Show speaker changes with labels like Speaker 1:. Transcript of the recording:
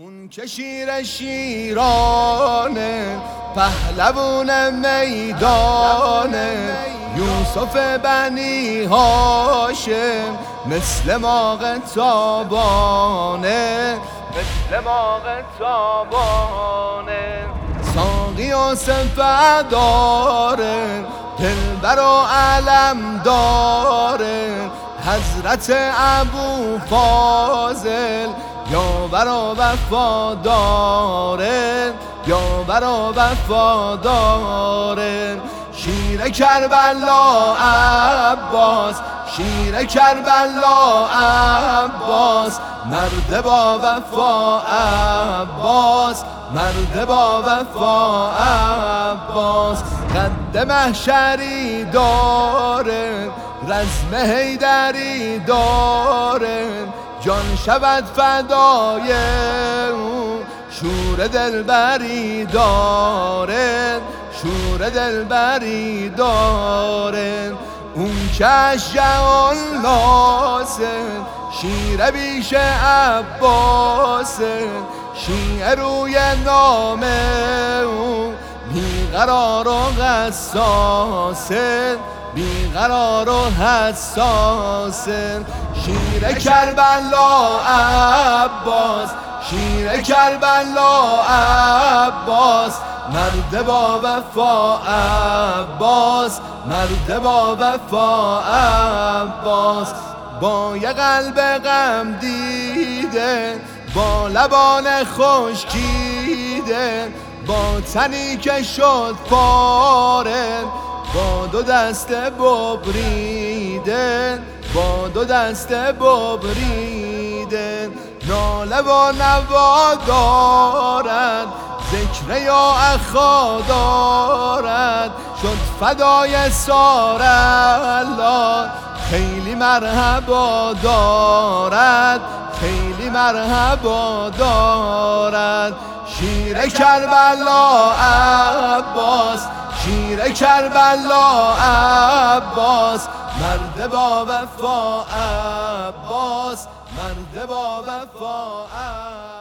Speaker 1: اون که شیر شیرانه، پهلوون میدانه، یوسف بنی هاشم، مثل ماغ تابانه، مثل ماغ تابانه. ساقی و صفت داره، دلبر و علم داره، حضرت ابو فاضل یاور و وفاداره، یاور و وفاداره. شیر کربلا عباس، شیر کربلا عباس، مرد با وفا عباس، مرد با وفا عباس. قد محشری داره، رزم حیدری داره، جان شود فدای او، شور دلبری داره، شور دلبری داره. اون که اشجع الناسه، شیر بیش عباسه، شیعه روی نام او، بیقرار و حساسه، بیقرار و حساسه. شیر کربلا عباس، شیر کربلا عباس، مرد با وفا عباس، مرد با وفا عباس. با یه قلب غم دیده، با لبان خشکیده، با تنی که شد پاره، با دو دست ببریده، با دو دست ببریده. ناله و نوا دارد، ذکر یا اخا دارد، شد فدای سار الله، خیلی مرحبا دارد، خیلی مرحبا دارد. شیر کربلا عباس، شیر کربلا عباس، مرد با وفا عباس، مرد با وفا عباس.